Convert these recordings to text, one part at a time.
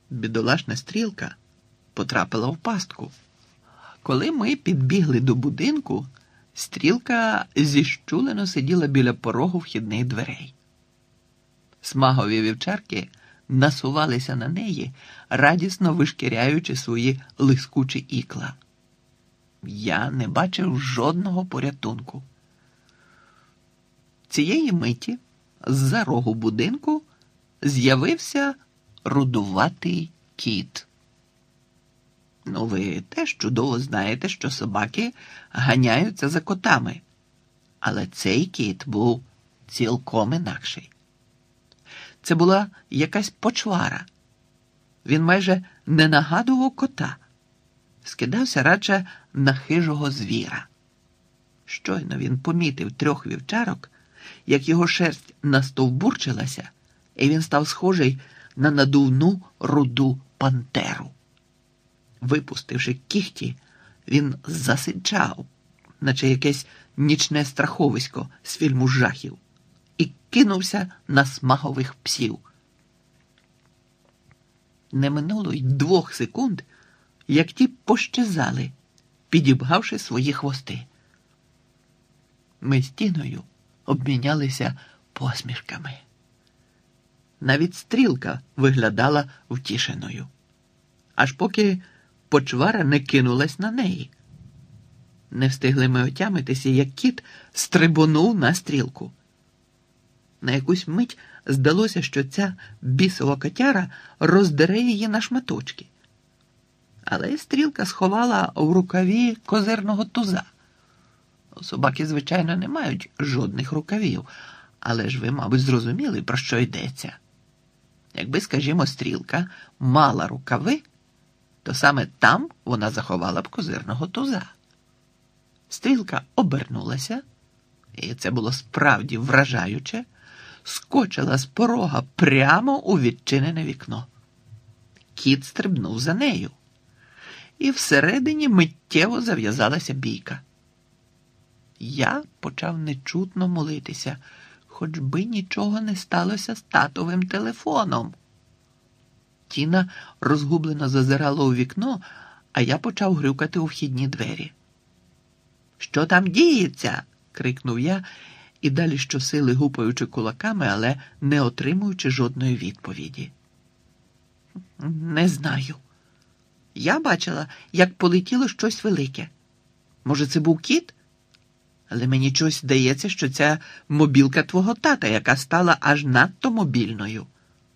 Бідолашна Стрілка потрапила в пастку. Коли ми підбігли до будинку, Стрілка зіщулено сиділа біля порогу вхідних дверей. Смагові вівчарки насувалися на неї, радісно вишкіряючи свої лискучі ікла. Я не бачив жодного порятунку. Цієї миті з-за рогу будинку з'явився рудуватий кіт. Ну, ви теж чудово знаєте, що собаки ганяються за котами. Але цей кіт був цілком інакший. Це була якась почвара. Він майже не нагадував кота. Скидався радше на хижого звіра. Щойно він помітив 3 вівчарок, як його шерсть настовбурчилася, і він став схожий на надувну руду пантеру. Випустивши кіхті, він засичав, наче якесь нічне страховисько з фільму жахів, і кинувся на смагових псів. Не минуло й 2 секунд, як ті пощезали, підібгавши свої хвости. Ми з Тіною обмінялися посмішками. Навіть Стрілка виглядала втішеною. Аж поки почвара не кинулась на неї. Не встигли ми отямитися, як кіт стрибонув на Стрілку. На якусь мить здалося, що ця бісова котяра роздере її на шматочки. Але Стрілка сховала в рукаві козирного туза. Собаки, звичайно, не мають жодних рукавів, але ж ви, мабуть, зрозуміли, про що йдеться. Якби, скажімо, Стрілка мала рукави, то саме там вона заховала б козирного туза. Стрілка обернулася, і це було справді вражаюче, скочила з порога прямо у відчинене вікно. Кіт стрибнув за нею, і всередині миттєво зав'язалася бійка. Я почав нечутно молитися, хоч би нічого не сталося з татовим телефоном. Тіна розгублено зазирала у вікно, а я почав грюкати у вхідні двері. «Що там діється?» – крикнув я, і далі щосили гупаючи кулаками, але не отримуючи жодної відповіді. «Не знаю. Я бачила, як полетіло щось велике. Може, це був кіт? Але мені чогось здається, що це мобілка твого тата, яка стала аж надто мобільною».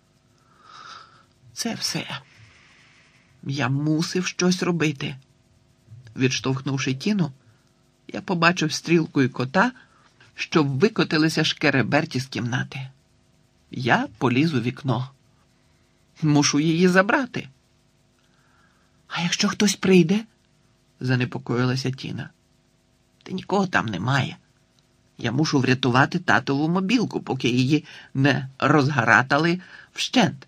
Це все. Я мусив щось робити. Відштовхнувши Тіну, я побачив Стрілку і кота, що викотилися шкереберті з кімнати. Я поліз у вікно. Мушу її забрати. «А якщо хтось прийде?» – занепокоїлася Тіна. «Та нікого там немає. Я мушу врятувати татову мобілку, поки її не розгаратали вщент».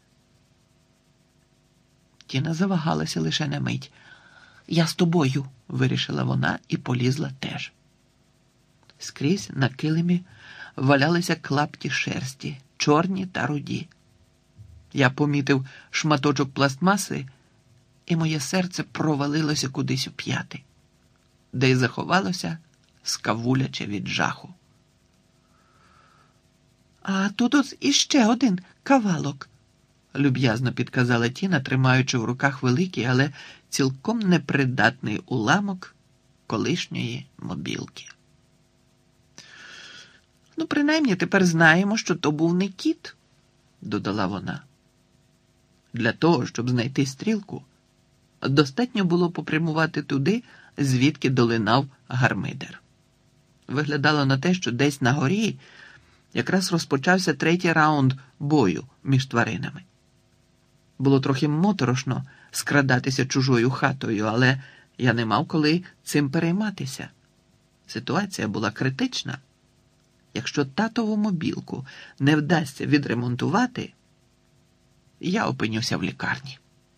Тіна завагалася лише на мить. «Я з тобою», – вирішила вона і полізла теж. Скрізь на килимі валялися клапті шерсті, чорні та руді. Я помітив шматочок пластмаси, і моє серце провалилося кудись у п'яти, де й заховалося, скавуляче від жаху. «А тут ось іще один кавалок», – люб'язно підказала Тіна, тримаючи в руках великий, але цілком непридатний уламок колишньої мобілки. «Ну, принаймні, тепер знаємо, що то був не кіт», – додала вона. Для того, щоб знайти Стрілку, достатньо було попрямувати туди, звідки долинав гармидер. Виглядало на те, що десь на горі якраз розпочався 3-й раунд бою між тваринами. Було трохи моторошно скрадатися чужою хатою, але я не мав коли цим перейматися. Ситуація була критична. Якщо татову мобілку не вдасться відремонтувати, я опинюся в лікарні.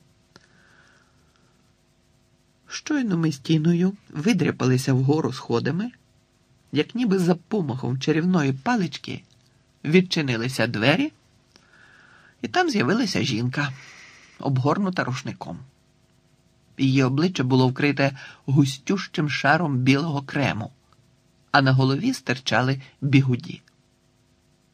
Щойно ми з Тіною видряпалися вгору сходами, як ніби за помахом чарівної палички відчинилися двері, і там з'явилася жінка. обгорнута рушником. Її обличчя було вкрите густющим шаром білого крему, а на голові стирчали бігуді.